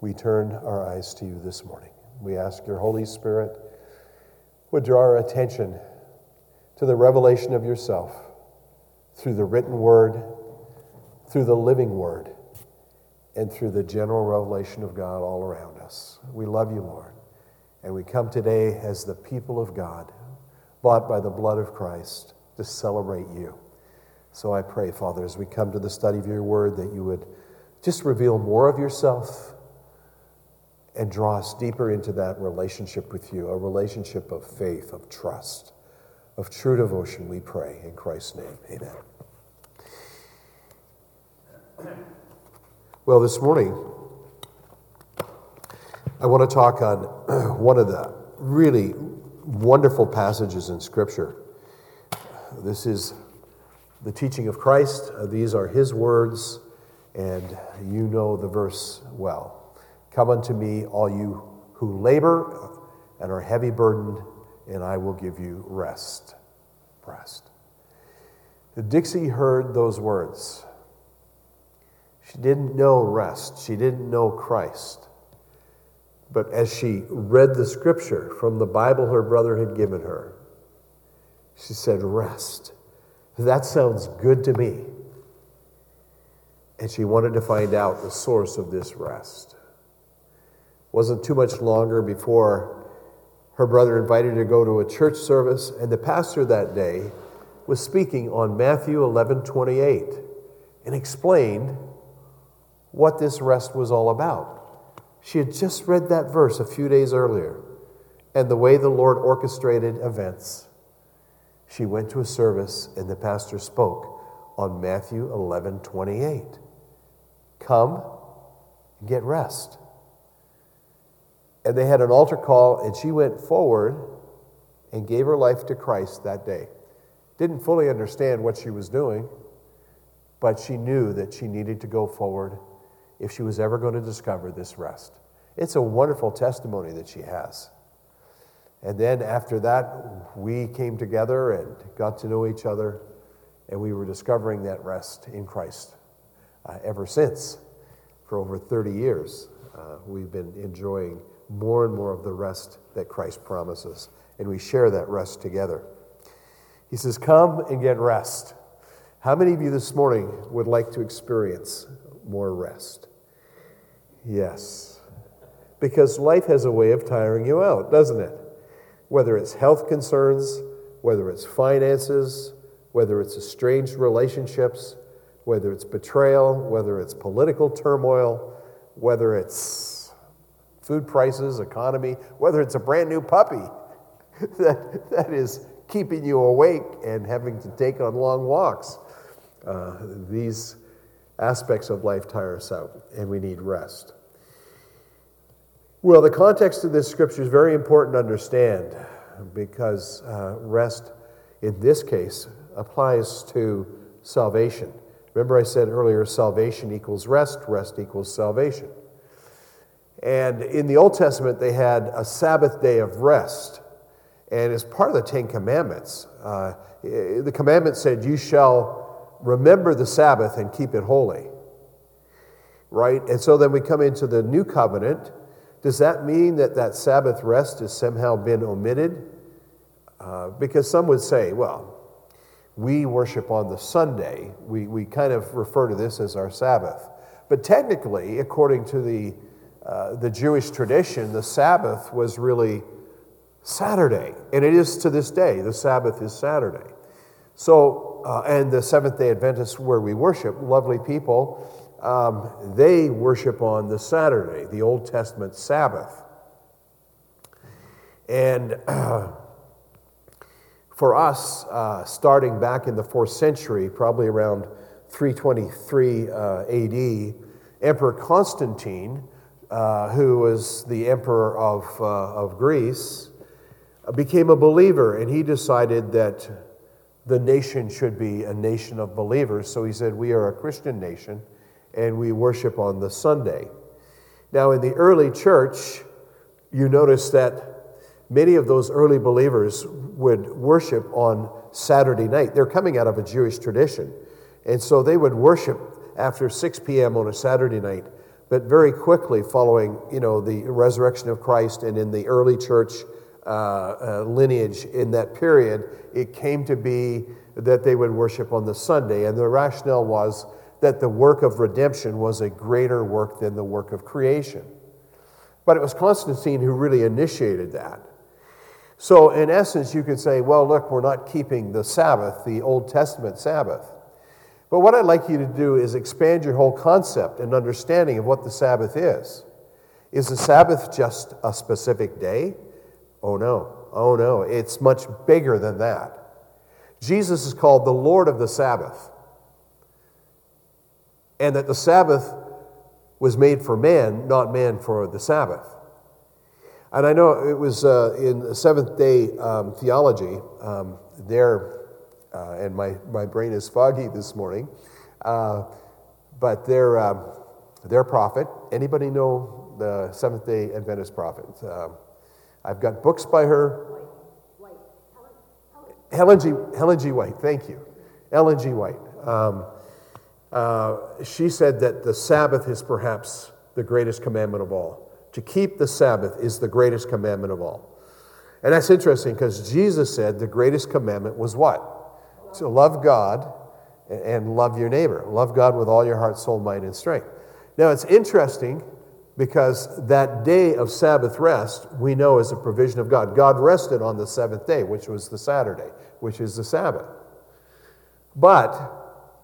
we turn our eyes to you this morning. We ask your Holy Spirit would draw our attention to the revelation of yourself through the written word, through the living word, and through the general revelation of God all around us. We love you, Lord, and we come today as the people of God, bought by the blood of Christ, to celebrate you. So I pray, Father, as we come to the study of your word, that you would just reveal more of yourself and draw us deeper into that relationship with you, a relationship of faith, of trust, of true devotion, we pray. In Christ's name, amen. Well, this morning, I want to talk on one of the really wonderful passages in Scripture. This is the teaching of Christ. These are his words, and you know the verse well. Come unto me, all you who labor and are heavy burdened, and I will give you rest. Rest. Dixie heard those words. She didn't know rest. She didn't know Christ. But as she read the scripture from the Bible her brother had given her, she said, rest. That sounds good to me. And she wanted to find out the source of this rest. Wasn't too much longer before her brother invited her to go to a church service, and the pastor that day was speaking on Matthew 11:28 and explained what this rest was all about. She had just read that verse a few days earlier, and the way the Lord orchestrated events, she went to a service and the pastor spoke on Matthew 11:28. Come and get rest. And they had an altar call, and she went forward and gave her life to Christ that day. Didn't fully understand what she was doing, but she knew that she needed to go forward if she was ever going to discover this rest. It's a wonderful testimony that she has. And then after that, we came together and got to know each other, and we were discovering that rest in Christ ever since. For over 30 years, we've been enjoying more and more of the rest that Christ promises, and we share that rest together. He says, come and get rest. How many of you this morning would like to experience more rest? Yes. Because life has a way of tiring you out, doesn't it? Whether it's health concerns, whether it's finances, whether it's estranged relationships, whether it's betrayal, whether it's political turmoil, whether it's food prices, economy, whether it's a brand new puppy that is keeping you awake and having to take on long walks. These aspects of life tire us out, and we need rest. Well, the context of this scripture is very important to understand, because rest, in this case, applies to salvation. Remember I said earlier, salvation equals rest, rest equals salvation. And in the Old Testament, they had a Sabbath day of rest. And as part of the Ten Commandments, the commandment said, you shall remember the Sabbath and keep it holy. Right? And so then we come into the New Covenant. Does that mean that that Sabbath rest has somehow been omitted? Because some would say, well, we worship on the Sunday. We kind of refer to this as our Sabbath. But technically, according to the Jewish tradition, the Sabbath was really Saturday, and it is to this day. The Sabbath is Saturday. So, and the Seventh-day Adventists, where we worship, lovely people, they worship on the Saturday, the Old Testament Sabbath. And for us, starting back in the 4th century, probably around 323 AD, Emperor Constantine, who was the emperor of Greece, became a believer, and he decided that the nation should be a nation of believers. So he said, we are a Christian nation, and we worship on the Sunday. Now, in the early church, you notice that many of those early believers would worship on Saturday night. They're coming out of a Jewish tradition, and so they would worship after 6 p.m. on a Saturday night. But very quickly following, the resurrection of Christ and in the early church lineage in that period, it came to be that they would worship on the Sunday. And the rationale was that the work of redemption was a greater work than the work of creation. But it was Constantine who really initiated that. So in essence, you could say, well, look, we're not keeping the Sabbath, the Old Testament Sabbath. But what I'd like you to do is expand your whole concept and understanding of what the Sabbath is. Is the Sabbath just a specific day? Oh no, it's much bigger than that. Jesus is called the Lord of the Sabbath. And that the Sabbath was made for man, not man for the Sabbath. And I know it was in Seventh-day theology, and my brain is foggy this morning, but their prophet, anybody know the Seventh-day Adventist prophet? I've got books by her. Helen G. White, thank you. Ellen G. White. She said that the Sabbath is perhaps the greatest commandment of all. To keep the Sabbath is the greatest commandment of all. And that's interesting because Jesus said the greatest commandment was what? To love God and love your neighbor. Love God with all your heart, soul, mind, and strength. Now it's interesting because that day of Sabbath rest we know is a provision of God. God rested on the seventh day, which was the Saturday, which is the Sabbath. But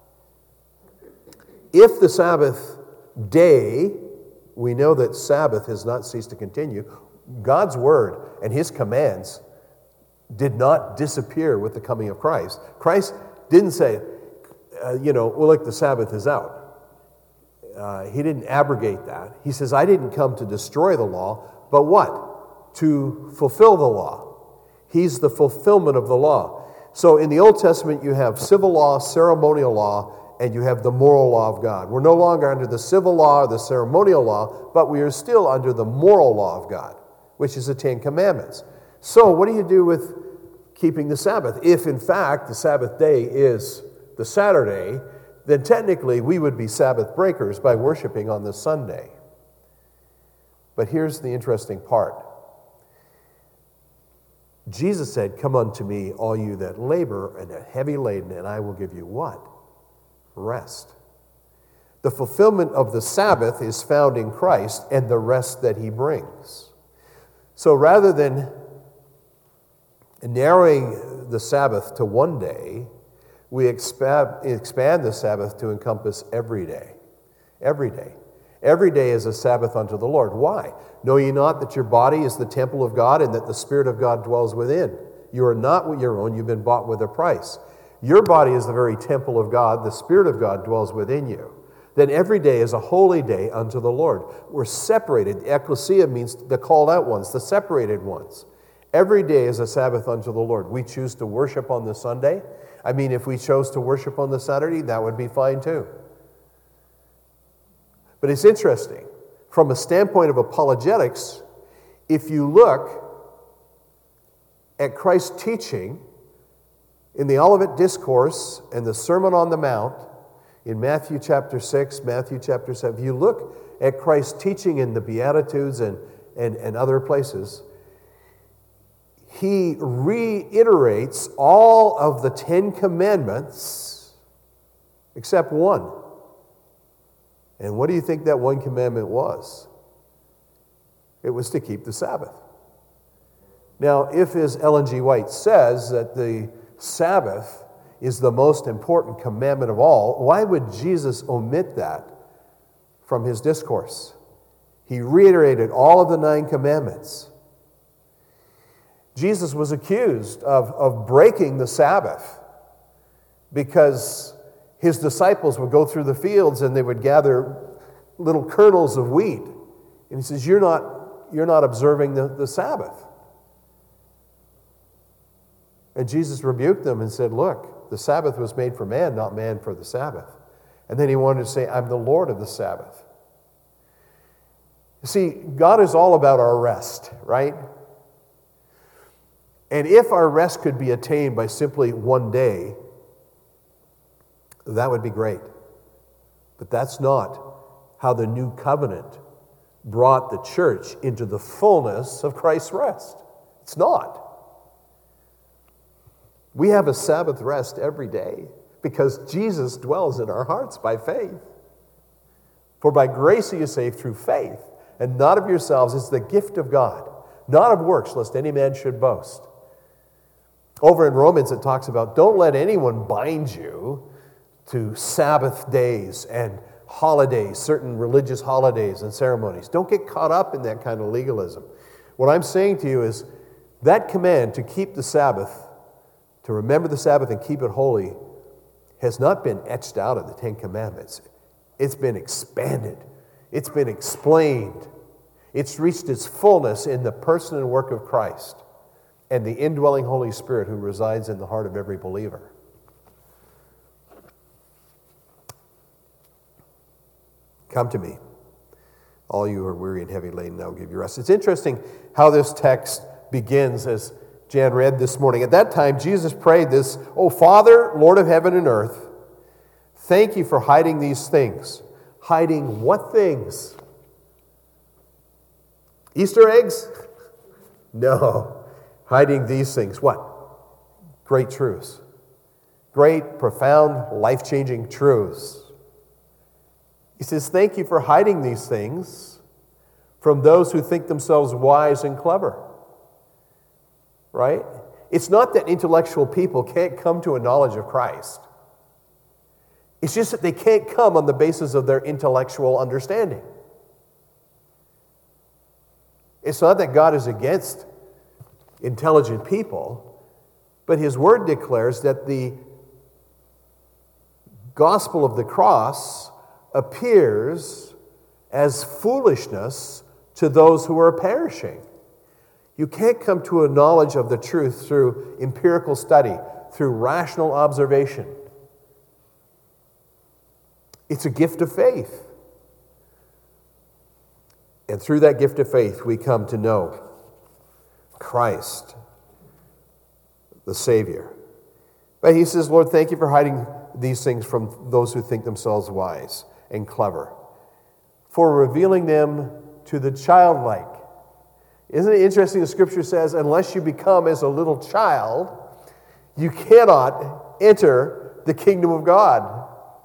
if the Sabbath day, we know that Sabbath has not ceased to continue. God's word and his commands did not disappear with the coming of Christ. Christ didn't say, the Sabbath is out. He didn't abrogate that. He says, I didn't come to destroy the law, but what? To fulfill the law. He's the fulfillment of the law. So in the Old Testament, you have civil law, ceremonial law, and you have the moral law of God. We're no longer under the civil law or the ceremonial law, but we are still under the moral law of God, which is the Ten Commandments. So what do you do with keeping the Sabbath? If, in fact, the Sabbath day is the Saturday, then technically we would be Sabbath breakers by worshiping on the Sunday. But here's the interesting part. Jesus said, come unto me, all you that labor and are heavy laden, and I will give you what? Rest. The fulfillment of the Sabbath is found in Christ and the rest that he brings. So rather than narrowing the Sabbath to one day, we expand the Sabbath to encompass every day. Every day. Every day is a Sabbath unto the Lord. Why? Know ye not that your body is the temple of God and that the Spirit of God dwells within? You are not your own, you've been bought with a price. Your body is the very temple of God, the Spirit of God dwells within you. Then every day is a holy day unto the Lord. We're separated. The ecclesia means the called out ones, the separated ones. Every day is a Sabbath unto the Lord. We choose to worship on the Sunday. If we chose to worship on the Saturday, that would be fine too. But it's interesting. From a standpoint of apologetics, if you look at Christ's teaching in the Olivet Discourse and the Sermon on the Mount, in Matthew chapter 6, Matthew chapter 7, if you look at Christ's teaching in the Beatitudes and other places, he reiterates all of the 10 commandments except one. And what do you think that one commandment was? It was to keep the Sabbath. Now, if, as Ellen G. White says, that the Sabbath is the most important commandment of all, why would Jesus omit that from his discourse? He reiterated all of the 9 commandments. Jesus was accused of breaking the Sabbath because his disciples would go through the fields and they would gather little kernels of wheat. And he says, you're not observing the Sabbath. And Jesus rebuked them and said, look, the Sabbath was made for man, not man for the Sabbath. And then he wanted to say, I'm the Lord of the Sabbath. You see, God is all about our rest, right? And if our rest could be attained by simply one day, that would be great. But that's not how the new covenant brought the church into the fullness of Christ's rest. It's not. We have a Sabbath rest every day because Jesus dwells in our hearts by faith. For by grace are you saved through faith, and not of yourselves. It's the gift of God, not of works, lest any man should boast. Over in Romans it talks about, don't let anyone bind you to Sabbath days and holidays, certain religious holidays and ceremonies. Don't get caught up in that kind of legalism. What I'm saying to you is that command to keep the Sabbath, to remember the Sabbath and keep it holy, has not been etched out of the Ten Commandments. It's been expanded. It's been explained. It's reached its fullness in the person and work of Christ and the indwelling Holy Spirit who resides in the heart of every believer. Come to me, all you who are weary and heavy laden, I'll give you rest. It's interesting how this text begins, as Jan read this morning. At that time, Jesus prayed this, "O Father, Lord of heaven and earth, thank you for hiding these things." Hiding what things? Easter eggs? No. Hiding these things. What? Great truths. Great, profound, life-changing truths. He says, thank you for hiding these things from those who think themselves wise and clever. Right? It's not that intellectual people can't come to a knowledge of Christ. It's just that they can't come on the basis of their intellectual understanding. It's not that God is against intelligent people, but His Word declares that the gospel of the cross appears as foolishness to those who are perishing. You can't come to a knowledge of the truth through empirical study, through rational observation. It's a gift of faith. And through that gift of faith, we come to know Christ, the Savior. But he says, Lord, thank you for hiding these things from those who think themselves wise and clever, for revealing them to the childlike. Isn't it interesting? The Scripture says, unless you become as a little child, you cannot enter the kingdom of God.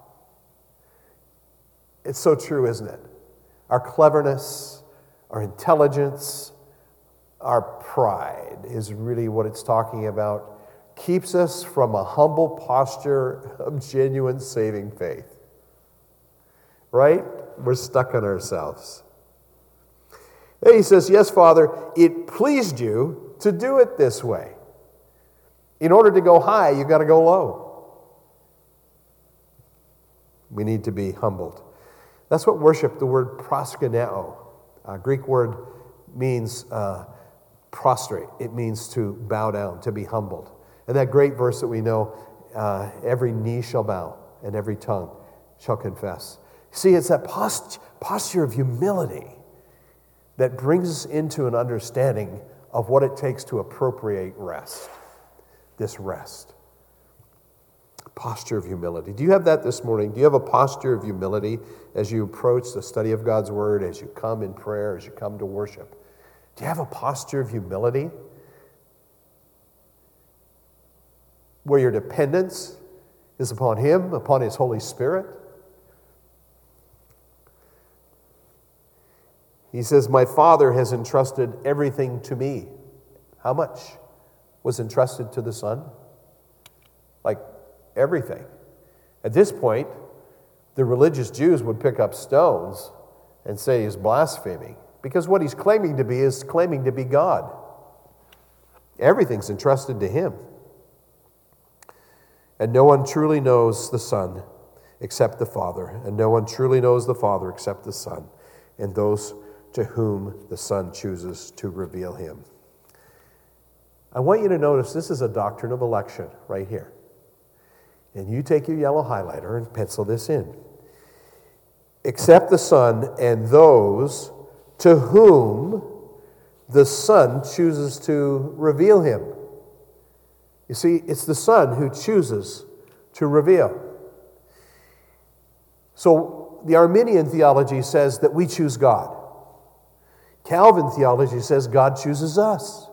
It's so true, isn't it? Our cleverness, our intelligence, our pride is really what it's talking about. Keeps us from a humble posture of genuine saving faith. Right? We're stuck on ourselves. Then he says, yes, Father, it pleased you to do it this way. In order to go high, you've got to go low. We need to be humbled. That's what worship, the word proskuneo, Greek word means prostrate. It means to bow down, to be humbled. And that great verse that we know, every knee shall bow and every tongue shall confess. See, it's that posture of humility that brings us into an understanding of what it takes to appropriate rest, this rest. Posture of humility. Do you have that this morning? Do you have a posture of humility as you approach the study of God's Word, as you come in prayer, as you come to worship? Do you have a posture of humility where your dependence is upon Him, upon His Holy Spirit? He says, my Father has entrusted everything to me. How much was entrusted to the Son? Like everything. At this point, the religious Jews would pick up stones and say he's blaspheming, because what he's claiming to be is claiming to be God. Everything's entrusted to Him. And no one truly knows the Son except the Father, and no one truly knows the Father except the Son, and those to whom the Son chooses to reveal Him. I want you to notice this is a doctrine of election right here. And you take your yellow highlighter and pencil this in. Except the Son and those to whom the Son chooses to reveal Him. You see, it's the Son who chooses to reveal. So the Arminian theology says that we choose God. Calvin theology says God chooses us.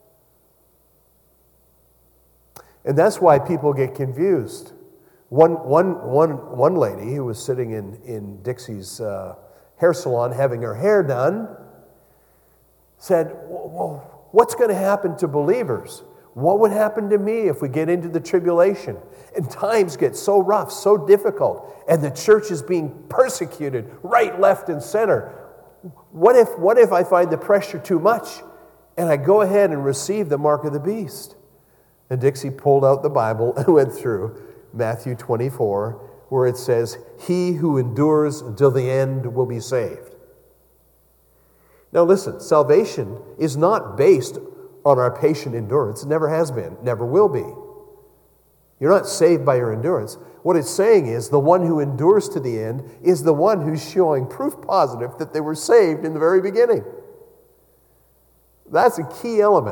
And that's why people get confused. One lady who was sitting in Dixie's hair salon having her hair done said, well, what's going to happen to believers? What would happen to me if we get into the tribulation and times get so rough, so difficult, and the church is being persecuted right, left, and center? What if I find the pressure too much and I go ahead and receive the mark of the beast? And Dixie pulled out the Bible and went through Matthew 24, where it says, he who endures until the end will be saved. Now listen, salvation is not based on our patient endurance. It never has been, never will be. You're not saved by your endurance. What it's saying is the one who endures to the end is the one who's showing proof positive that they were saved in the very beginning. That's a key element.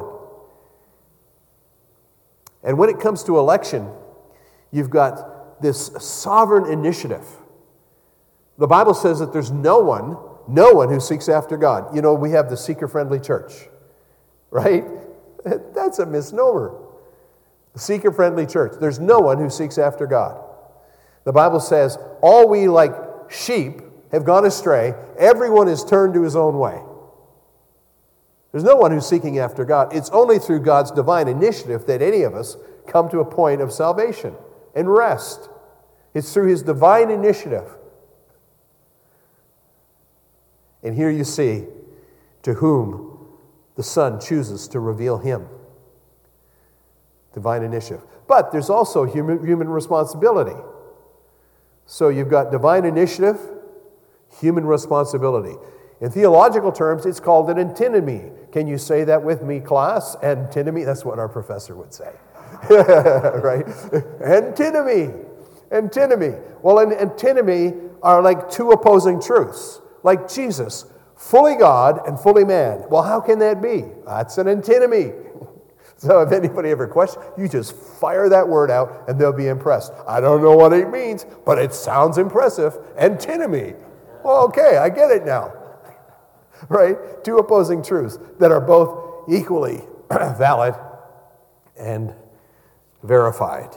And when it comes to election, you've got this sovereign initiative. The Bible says that there's no one who seeks after God. You know, we have the seeker-friendly church, right? That's a misnomer. The seeker-friendly church. There's no one who seeks after God. The Bible says, all we like sheep have gone astray. Everyone is turned to his own way. There's no one who's seeking after God. It's only through God's divine initiative that any of us come to a point of salvation and rest. It's through his divine initiative. And here you see to whom the Son chooses to reveal him. Divine initiative. But there's also human responsibility. So you've got divine initiative, human responsibility. In theological terms, it's called an antinomy. Can you say that with me, class? Antinomy, that's what our professor would say. Right? Antinomy. Antinomy. Well, an antinomy are like two opposing truths. Like Jesus, fully God and fully man. Well, how can that be? That's an antinomy. So if anybody ever questions, you just fire that word out and they'll be impressed. I don't know what it means, but it sounds impressive. Antinomy. Well, okay, I get it now. Right? Two opposing truths that are both equally valid and verified.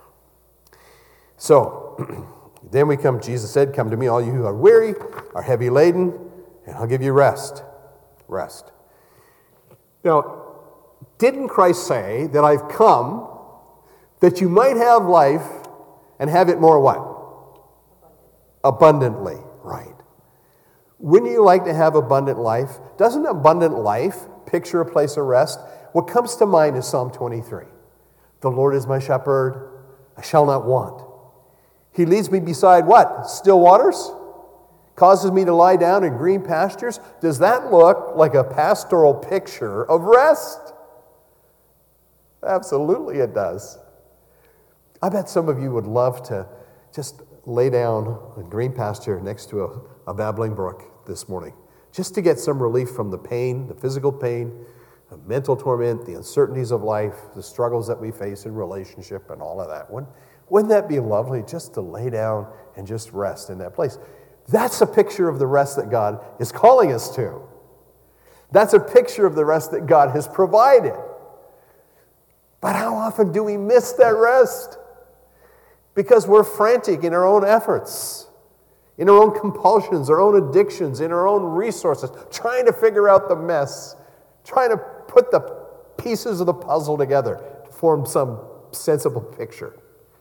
So, then we come, Jesus said, come to me, all you who are weary, are heavy laden, and I'll give you rest. Rest. Now, didn't Christ say that I've come that you might have life and have it more what? Abundantly. Right. Wouldn't you like to have abundant life? Doesn't abundant life picture a place of rest? What comes to mind is Psalm 23. The Lord is my shepherd, I shall not want. He leads me beside what? Still waters? Causes me to lie down in green pastures? Does that look like a pastoral picture of rest? Absolutely it does. I bet some of you would love to just lay down in green pasture next to a babbling brook this morning, just to get some relief from the pain, the physical pain, the mental torment, the uncertainties of life, the struggles that we face in relationship and all of that. Wouldn't that be lovely just to lay down and just rest in that place? That's a picture of the rest that God is calling us to. That's a picture of the rest that God has provided. But how often do we miss that rest? Because we're frantic in our own efforts, in our own compulsions, our own addictions, in our own resources, trying to figure out the mess, trying to put the pieces of the puzzle together to form some sensible picture.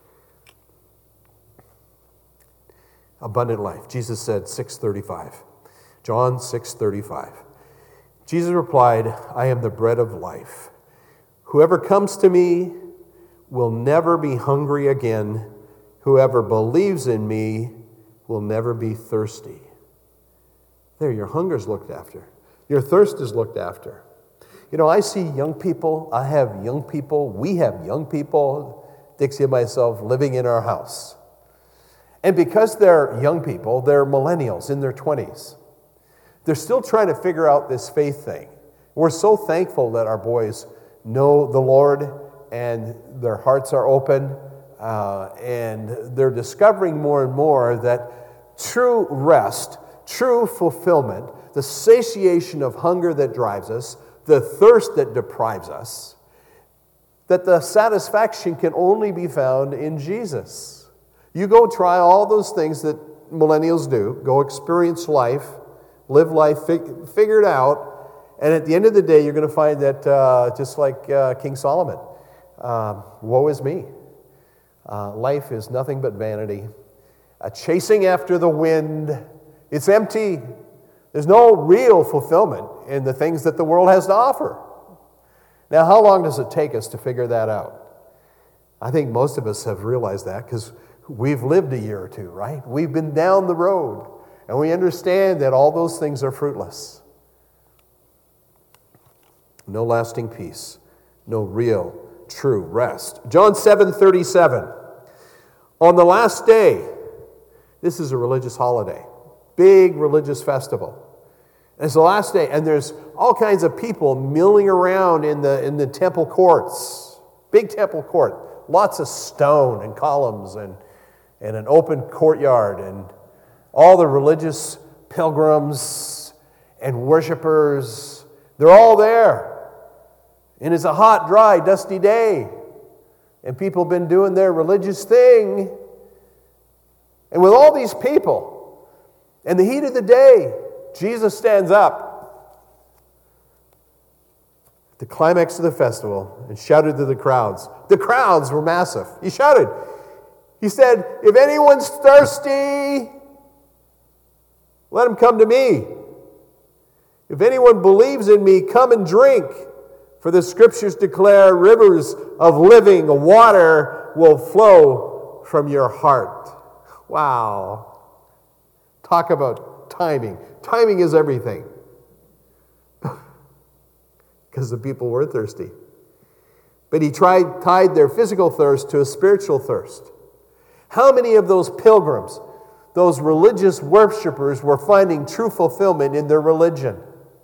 Abundant life. Jesus said 6:35. John 6:35. Jesus replied, I am the bread of life. Whoever comes to me will never be hungry again. Whoever believes in me will never be thirsty. There, your hunger's looked after. Your thirst is looked after. You know, I see young people, I have young people, we have young people, Dixie and myself, living in our house. And because they're young people, they're millennials in their 20s. They're still trying to figure out this faith thing. We're so thankful that our boys know the Lord and their hearts are open and they're discovering more and more that true rest, true fulfillment, the satiation of hunger that drives us, the thirst that deprives us, that the satisfaction can only be found in Jesus. You go try all those things that millennials do. Go experience life, live life, figure it out, and at the end of the day, you're going to find that just like King Solomon, woe is me. Life is nothing but vanity, chasing after the wind. It's empty. There's no real fulfillment in the things that the world has to offer. Now, how long does it take us to figure that out? I think most of us have realized that because we've lived a year or two, right? We've been down the road, and we understand that all those things are fruitless. No lasting peace, no real, true rest. John 7:37. On the last day, this is a religious holiday, big religious festival. And it's the last day, and there's all kinds of people milling around in the temple courts, big temple court, lots of stone and columns and an open courtyard, and all the religious pilgrims and worshipers, they're all there. And it's a hot, dry, dusty day. And people have been doing their religious thing. And with all these people, in the heat of the day, Jesus stands up at the climax of the festival and shouted to the crowds. The crowds were massive. He shouted. He said, if anyone's thirsty, let him come to me. If anyone believes in me, come and drink. For the scriptures declare rivers of living water will flow from your heart. Wow. Talk about timing. Timing is everything. Because the people were thirsty. But he tied their physical thirst to a spiritual thirst. How many of those pilgrims, those religious worshipers, were finding true fulfillment in their religion?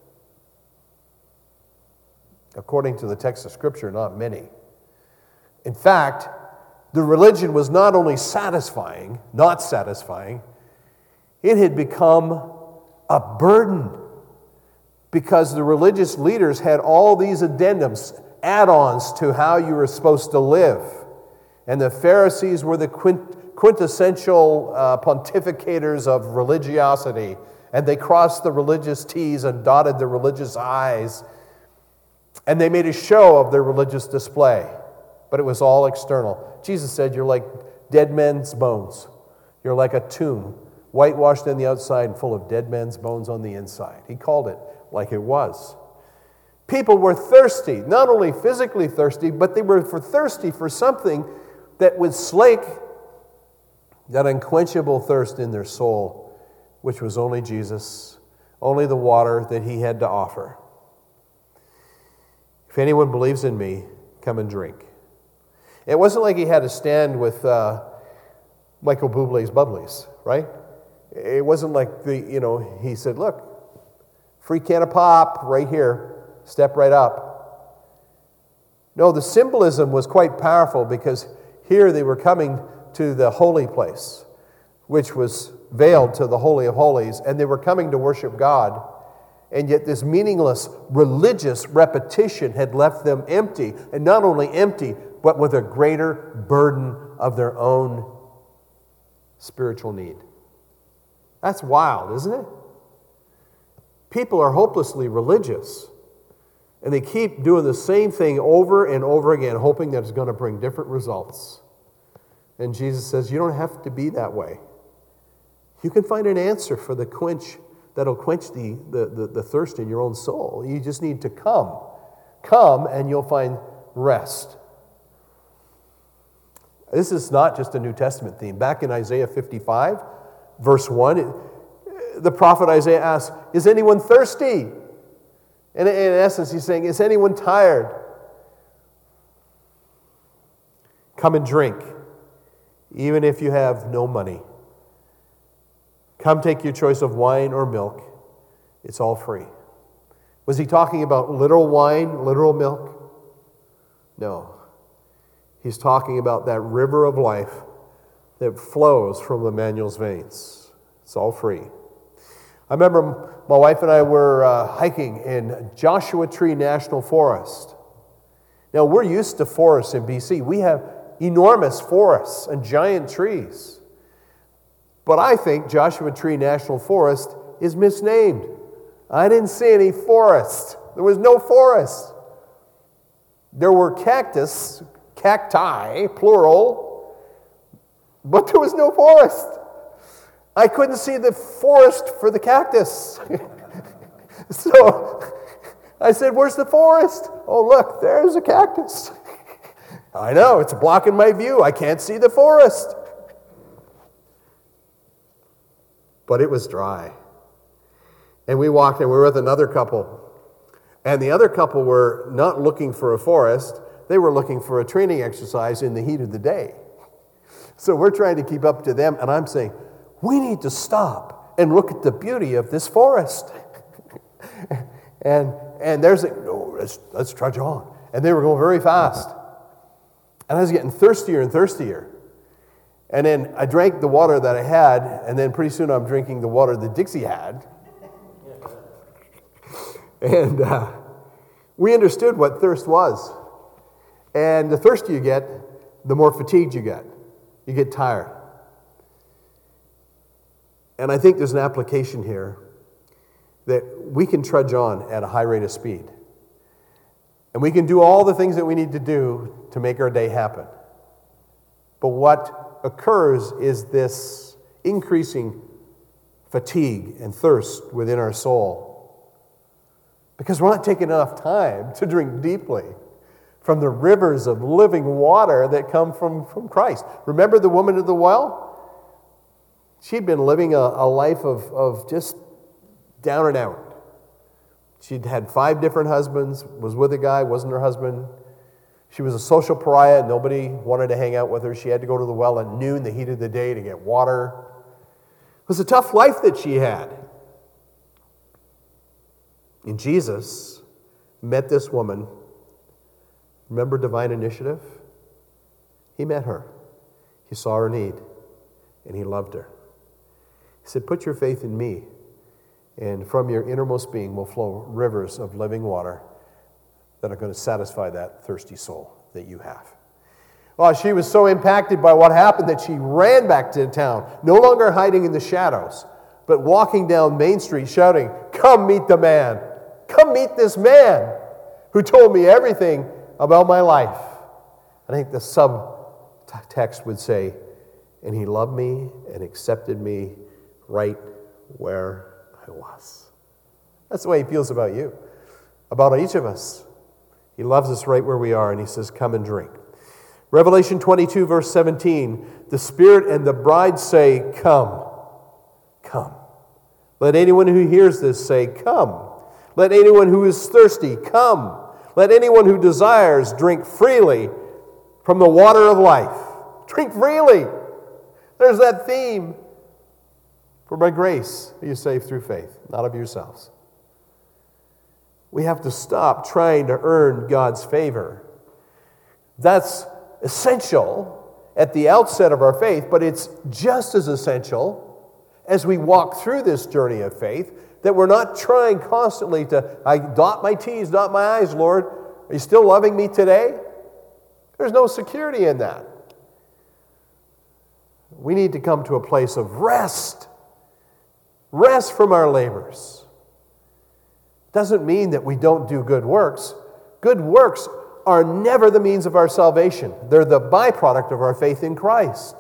According to the text of Scripture, not many. In fact, the religion was not only not satisfying, it had become a burden because the religious leaders had all these addendums, add-ons to how you were supposed to live. And the Pharisees were the quintessential pontificators of religiosity, and they crossed the religious T's and dotted the religious I's. And they made a show of their religious display, but it was all external. Jesus said, you're like dead men's bones. You're like a tomb, whitewashed on the outside and full of dead men's bones on the inside. He called it like it was. People were thirsty, not only physically thirsty, but they were thirsty for something that would slake that unquenchable thirst in their soul, which was only Jesus, only the water that he had to offer. If anyone believes in me, come and drink. It wasn't like he had to stand with Michael Bublé's Bubblies, right? It wasn't like he said, look, free can of pop right here, step right up. No, the symbolism was quite powerful because here they were coming to the holy place, which was veiled to the Holy of Holies, and they were coming to worship God. And yet this meaningless religious repetition had left them empty. And not only empty, but with a greater burden of their own spiritual need. That's wild, isn't it? People are hopelessly religious. And they keep doing the same thing over and over again, hoping that it's going to bring different results. And Jesus says, you don't have to be that way. You can find an answer for the quench that'll quench the thirst in your own soul. You just need to come. Come and you'll find rest. This is not just a New Testament theme. Back in Isaiah 55, verse 1, the prophet Isaiah asks, is anyone thirsty? And in essence, he's saying, is anyone tired? Come and drink, even if you have no money. Come take your choice of wine or milk. It's all free. Was he talking about literal wine, literal milk? No. He's talking about that river of life that flows from Emmanuel's veins. It's all free. I remember my wife and I were hiking in Joshua Tree National Forest. Now, we're used to forests in BC. We have enormous forests and giant trees. But I think Joshua Tree National Forest is misnamed. I didn't see any forest. There was no forest. There were cacti, plural, but there was no forest. I couldn't see the forest for the cactus. So I said, "Where's the forest?" "Oh, look, there's a cactus." "I know, it's blocking my view. I can't see the forest." But it was dry. And we walked, and we were with another couple. And the other couple were not looking for a forest. They were looking for a training exercise in the heat of the day. So we're trying to keep up to them, and I'm saying, we need to stop and look at the beauty of this forest. and they're saying, "No, let's trudge on." And they were going very fast. And I was getting thirstier and thirstier. And then I drank the water that I had, and then pretty soon I'm drinking the water that Dixie had. And we understood what thirst was. And the thirstier you get, the more fatigued you get. You get tired. And I think there's an application here that we can trudge on at a high rate of speed. And we can do all the things that we need to do to make our day happen. But what occurs is this increasing fatigue and thirst within our soul. Because we're not taking enough time to drink deeply from the rivers of living water that come from Christ. Remember the woman at the well? She'd been living a life of just down and out. She'd had 5 different husbands, was with a guy, wasn't her husband. She was a social pariah. Nobody wanted to hang out with her. She had to go to the well at noon, the heat of the day, to get water. It was a tough life that she had. And Jesus met this woman. Remember divine initiative? He met her. He saw her need, and he loved her. He said, "Put your faith in me, and from your innermost being will flow rivers of living water that are going to satisfy that thirsty soul that you have." Well, she was so impacted by what happened that she ran back to town, no longer hiding in the shadows, but walking down Main Street shouting, "Come meet the man. Come meet this man who told me everything about my life." I think the subtext would say, "And he loved me and accepted me right where I was." That's the way he feels about you, about each of us. He loves us right where we are, and he says, "Come and drink." Revelation 22, verse 17, the Spirit and the bride say, "Come, come." Let anyone who hears this say, "Come." Let anyone who is thirsty come. Let anyone who desires drink freely from the water of life. Drink freely. There's that theme. For by grace are you saved through faith, not of yourselves. We have to stop trying to earn God's favor. That's essential at the outset of our faith, but it's just as essential as we walk through this journey of faith, that we're not trying constantly to, I dot my T's, dot my I's, Lord. Are you still loving me today? There's no security in that. We need to come to a place of rest. Rest from our labors. Doesn't mean that we don't do good works. Good works are never the means of our salvation. They're the byproduct of our faith in Christ.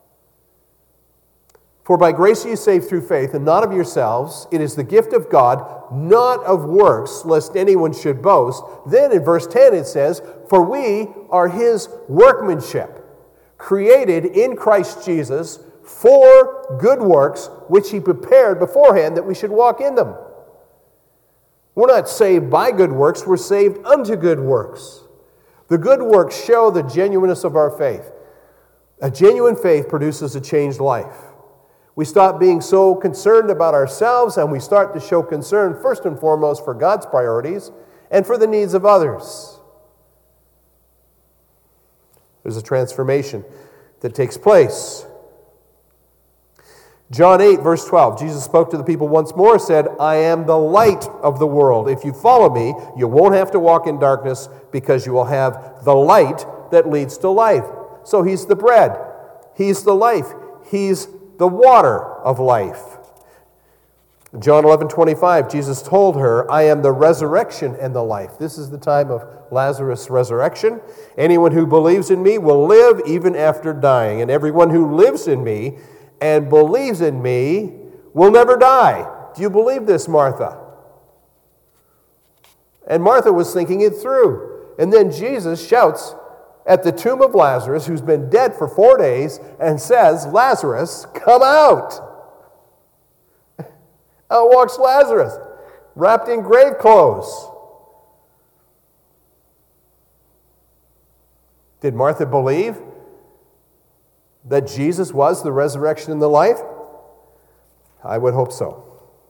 For by grace are you saved through faith, and not of yourselves. It is the gift of God, not of works, lest anyone should boast. Then in verse 10 it says, "For we are his workmanship, created in Christ Jesus for good works, which he prepared beforehand that we should walk in them." We're not saved by good works, we're saved unto good works. The good works show the genuineness of our faith. A genuine faith produces a changed life. We stop being so concerned about ourselves, and we start to show concern first and foremost for God's priorities and for the needs of others. There's a transformation that takes place. John 8, verse 12, Jesus spoke to the people once more, said, I am the light of the world. If you follow me, you won't have to walk in darkness because you will have the light that leads to life. So he's the bread. He's the life. He's the water of life. John 11:25, Jesus told her, I am the resurrection and the life. This is the time of Lazarus' resurrection. Anyone who believes in me will live even after dying. And everyone who lives in me and believes in me will never die. Do you believe this, Martha? And Martha was thinking it through. And then Jesus shouts at the tomb of Lazarus, who's been dead for 4 days, and says, Lazarus, come out. Out walks Lazarus, wrapped in grave clothes. Did Martha believe that Jesus was the resurrection and the life? I would hope so.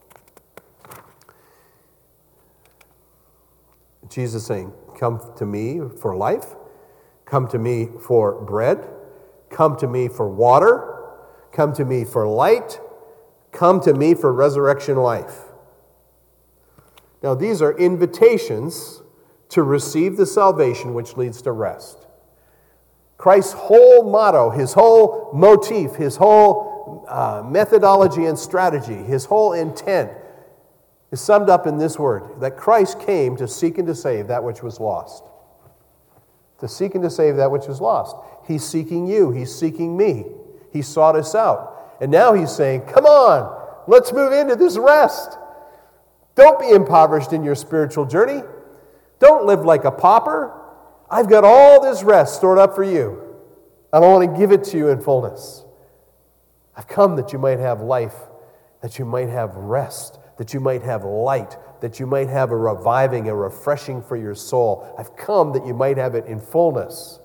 Jesus saying, come to me for life, come to me for bread, come to me for water, come to me for light, come to me for resurrection life. Now, these are invitations to receive the salvation which leads to rest. Christ's whole motto, his whole motif, his whole methodology and strategy, his whole intent is summed up in this word, that Christ came to seek and to save that which was lost. To seek and to save that which was lost. He's seeking you. He's seeking me. He sought us out. And now he's saying, come on, let's move into this rest. Don't be impoverished in your spiritual journey. Don't live like a pauper. I've got all this rest stored up for you. And I want to give it to you in fullness. I've come that you might have life, that you might have rest, that you might have light, that you might have a reviving, a refreshing for your soul. I've come that you might have it in fullness.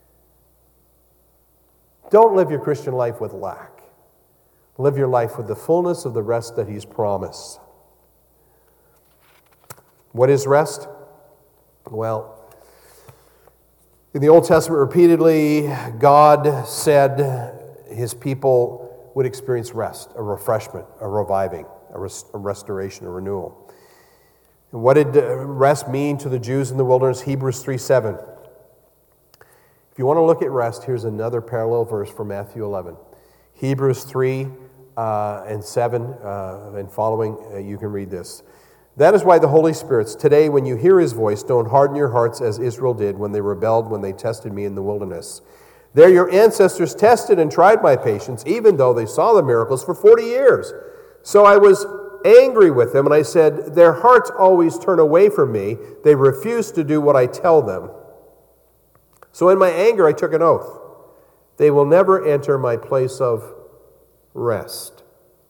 Don't live your Christian life with lack. Live your life with the fullness of the rest that he's promised. What is rest? Well, in the Old Testament, repeatedly, God said his people would experience rest, a refreshment, a reviving, a restoration, a renewal. And what did rest mean to the Jews in the wilderness? Hebrews 3:7. If you want to look at rest, here's another parallel verse from Matthew 11. Hebrews 3 and 7 and following, you can read this. That is why the Holy Spirit, today when you hear his voice, don't harden your hearts as Israel did when they rebelled, when they tested me in the wilderness. There your ancestors tested and tried my patience, even though they saw the miracles for 40 years. So I was angry with them, and I said, their hearts always turn away from me. They refuse to do what I tell them. So in my anger I took an oath. They will never enter my place of rest.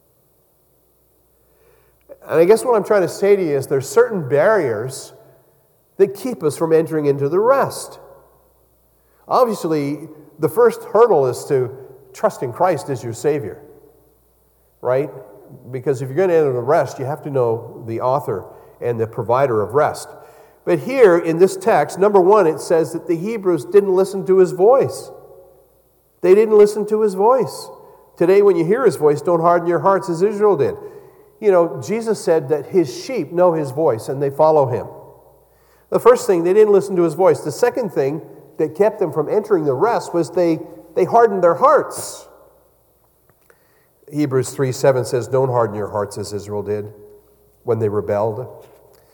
And I guess what I'm trying to say to you is there's certain barriers that keep us from entering into the rest. Obviously, the first hurdle is to trust in Christ as your Savior, right? Because if you're going to enter the rest, you have to know the author and the provider of rest. But here in this text, number one, it says that the Hebrews didn't listen to his voice. They didn't listen to his voice. Today, when you hear his voice, don't harden your hearts as Israel did. You know, Jesus said that his sheep know his voice and they follow him. The first thing, they didn't listen to his voice. The second thing that kept them from entering the rest was they hardened their hearts. Hebrews 3:7 says, don't harden your hearts as Israel did when they rebelled.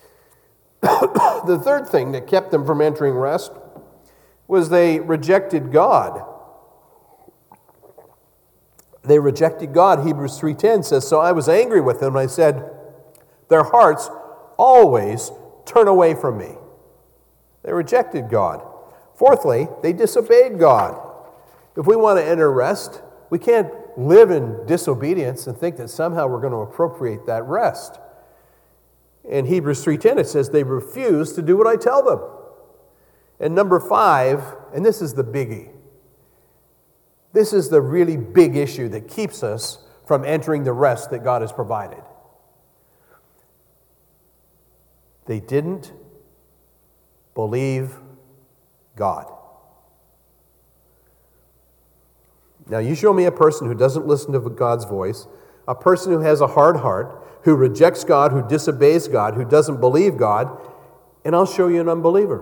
The third thing that kept them from entering rest was they rejected God. They rejected God. Hebrews 3:10 says, so I was angry with them, and I said, their hearts always turn away from me. They rejected God. Fourthly, they disobeyed God. If we want to enter rest, we can't live in disobedience and think that somehow we're going to appropriate that rest. In Hebrews 3:10, it says they refuse to do what I tell them. And number 5, and this is the biggie. This is the really big issue that keeps us from entering the rest that God has provided. They didn't believe God. Now, you show me a person who doesn't listen to God's voice, a person who has a hard heart, who rejects God, who disobeys God, who doesn't believe God, and I'll show you an unbeliever.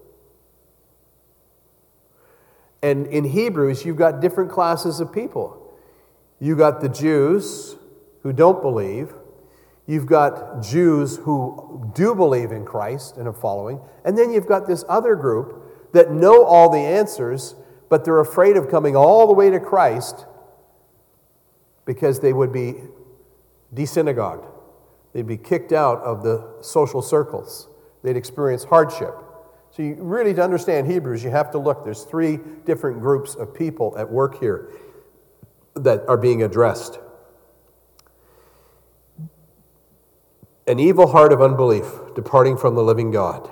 And in Hebrews, you've got different classes of people. You've got the Jews who don't believe. You've got Jews who do believe in Christ and are following. And then you've got this other group that know all the answers, but they're afraid of coming all the way to Christ because they would be desynagogued. They'd be kicked out of the social circles. They'd experience hardship. So you really, to understand Hebrews, you have to look. There's 3 different groups of people at work here that are being addressed. An evil heart of unbelief, departing from the living God.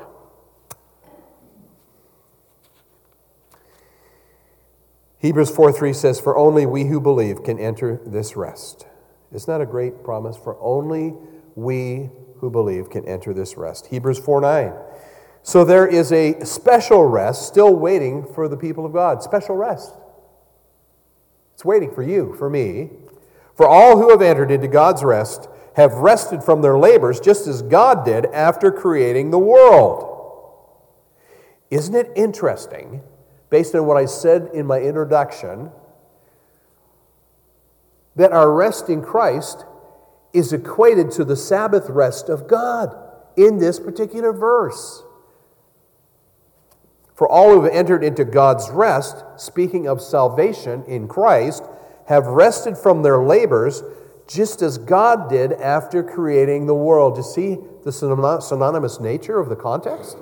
Hebrews 4:3 says, "For only we who believe can enter this rest." Isn't that a great promise? For only we who believe can enter this rest. Hebrews 4:9. So there is a special rest still waiting for the people of God. Special rest. It's waiting for you, for me. For all who have entered into God's rest have rested from their labors just as God did after creating the world. Isn't it interesting, based on what I said in my introduction, that our rest in Christ is equated to the Sabbath rest of God in this particular verse? For all who have entered into God's rest, speaking of salvation in Christ, have rested from their labors just as God did after creating the world. Do you see the synonymous nature of the context?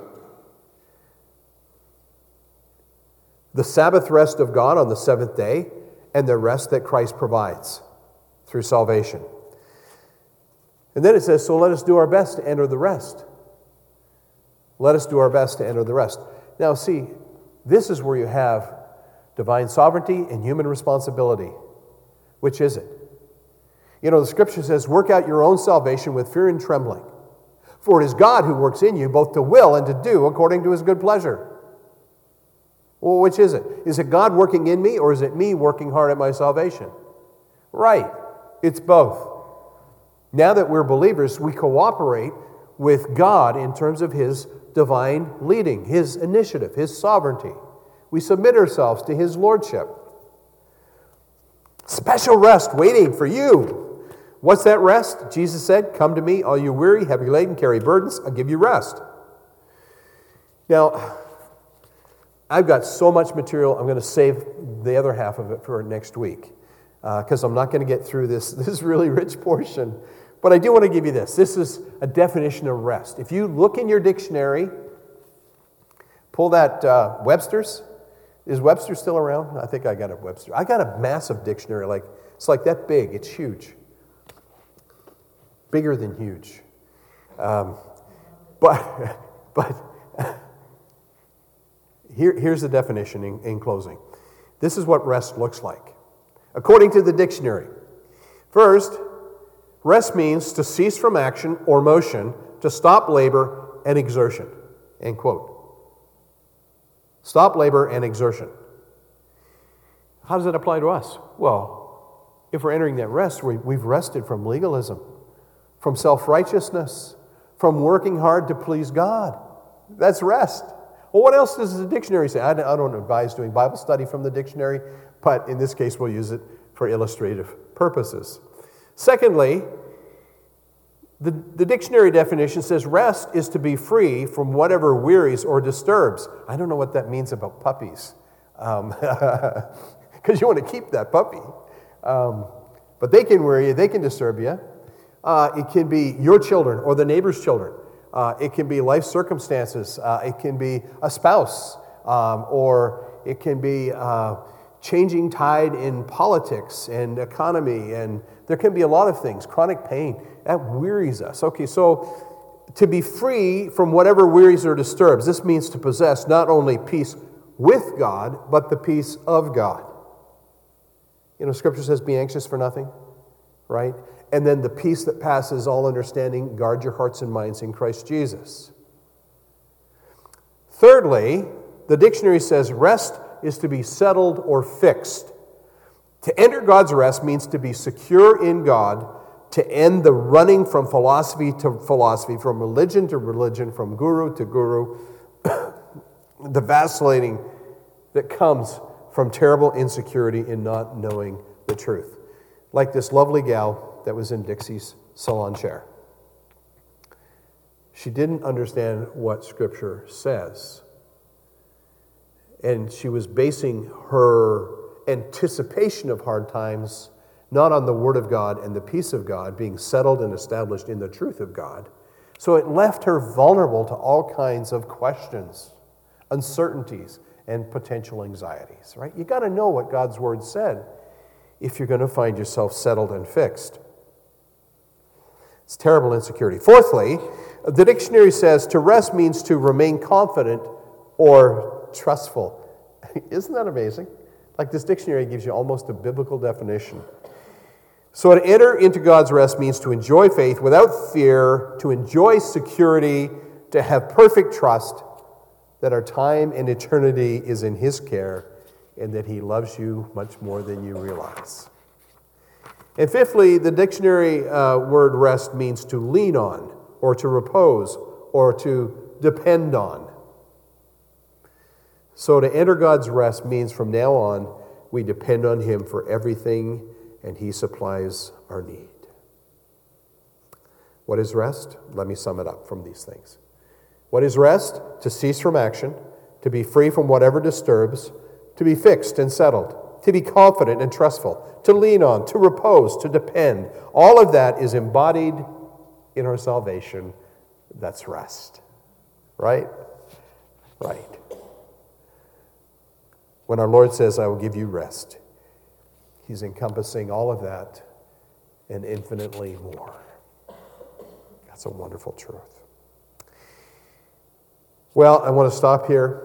The Sabbath rest of God on the 7th day and the rest that Christ provides through salvation. And then it says, so let us do our best to enter the rest. Let us do our best to enter the rest. Now see, this is where you have divine sovereignty and human responsibility. Which is it? You know, the scripture says, work out your own salvation with fear and trembling. For it is God who works in you both to will and to do according to his good pleasure. Well, which is it? Is it God working in me, or is it me working hard at my salvation? Right. It's both. Now that we're believers, we cooperate with God in terms of his divine leading, his initiative, his sovereignty. We submit ourselves to his lordship. Special rest waiting for you. What's that rest? Jesus said, come to me, all you weary, heavy laden, carry burdens, I'll give you rest. Now, I've got so much material, I'm going to save the other half of it for next week, because I'm not going to get through this really rich portion. But I do want to give you this. This is a definition of rest. If you look in your dictionary, pull that Webster's. Is Webster still around? I think I got a Webster. I got a massive dictionary. It's like that big. It's huge. Bigger than huge. But here's the definition in closing. This is what rest looks like. According to the dictionary, first, rest means to cease from action or motion, to stop labor and exertion. End quote. Stop labor and exertion. How does that apply to us? Well, if we're entering that rest, we've rested from legalism, from self-righteousness, from working hard to please God. That's rest. Well, what else does the dictionary say? I don't advise doing Bible study from the dictionary, but in this case, we'll use it for illustrative purposes. Secondly, the dictionary definition says rest is to be free from whatever wearies or disturbs. I don't know what that means about puppies, because you want to keep that puppy. But they can weary you, they can disturb you. It can be your children or the neighbor's children. It can be life circumstances. It can be a spouse, or it can be changing tide in politics and economy, and there can be a lot of things. Chronic pain, that wearies us. Okay, so to be free from whatever wearies or disturbs, this means to possess not only peace with God, but the peace of God. You know, Scripture says, be anxious for nothing, right? And then the peace that passes all understanding, guard your hearts and minds in Christ Jesus. Thirdly, the dictionary says rest is to be settled or fixed. To enter God's rest means to be secure in God, to end the running from philosophy to philosophy, from religion to religion, from guru to guru, the vacillating that comes from terrible insecurity in not knowing the truth. Like this lovely gal that was in Dixie's salon chair. She didn't understand what Scripture says. And she was basing her anticipation of hard times not on the Word of God and the peace of God being settled and established in the truth of God. So it left her vulnerable to all kinds of questions, uncertainties, and potential anxieties, right? You got to know what God's Word said if you're going to find yourself settled and fixed. It's terrible insecurity. Fourthly, the dictionary says to rest means to remain confident or trustful. Isn't that amazing? Like this dictionary gives you almost a biblical definition. So to enter into God's rest means to enjoy faith without fear, to enjoy security, to have perfect trust that our time and eternity is in His care and that He loves you much more than you realize. And fifthly, the dictionary word rest means to lean on or to repose or to depend on. So to enter God's rest means from now on we depend on Him for everything and He supplies our need. What is rest? Let me sum it up from these things. What is rest? To cease from action, to be free from whatever disturbs, to be fixed and settled, to be confident and trustful, to lean on, to repose, to depend. All of that is embodied in our salvation. That's rest. Right? Right. When our Lord says, I will give you rest, He's encompassing all of that and infinitely more. That's a wonderful truth. Well, I want to stop here.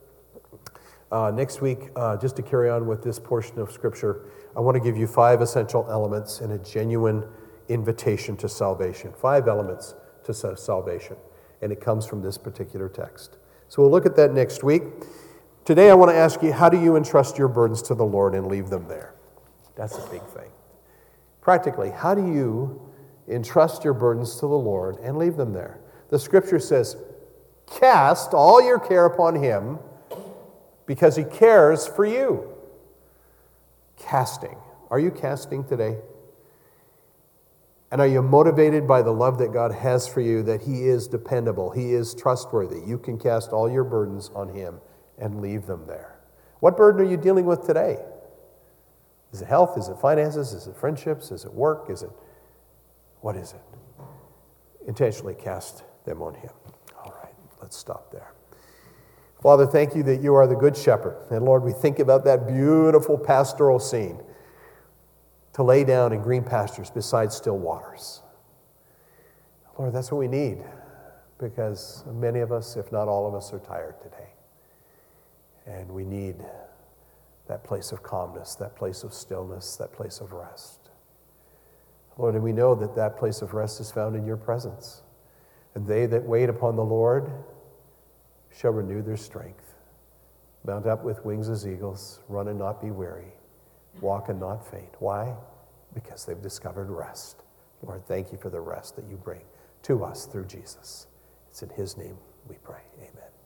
Next week, just to carry on with this portion of Scripture, I want to give you 5 essential elements and a genuine invitation to salvation. 5 elements to salvation. And it comes from this particular text. So we'll look at that next week. Today I want to ask you, how do you entrust your burdens to the Lord and leave them there? That's a big thing. Practically, how do you entrust your burdens to the Lord and leave them there? The Scripture says, cast all your care upon Him because He cares for you. Casting. Are you casting today? And are you motivated by the love that God has for you, that He is dependable, He is trustworthy? You can cast all your burdens on Him and leave them there. What burden are you dealing with today? Is it health? Is it finances? Is it friendships? Is it work? What is it? Intentionally cast them on Him. All right, let's stop there. Father, thank you that you are the good shepherd. And Lord, we think about that beautiful pastoral scene, to lay down in green pastures beside still waters. Lord, that's what we need, because many of us, if not all of us, are tired today. And we need that place of calmness, that place of stillness, that place of rest. Lord, and we know that that place of rest is found in your presence. And they that wait upon the Lord shall renew their strength, mount up with wings as eagles, run and not be weary, walk and not faint. Why? Because they've discovered rest. Lord, thank you for the rest that you bring to us through Jesus. It's in His name we pray. Amen.